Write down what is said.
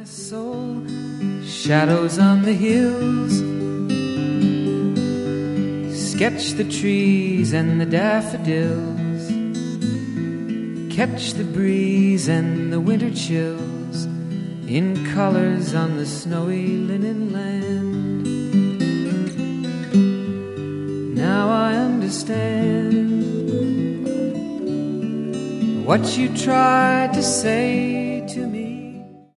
soul, shadows on the hills, sketch the trees and the daffodils, catch the breeze and the winter chills in colors on the snowy linen land. Now I understand what you tried to say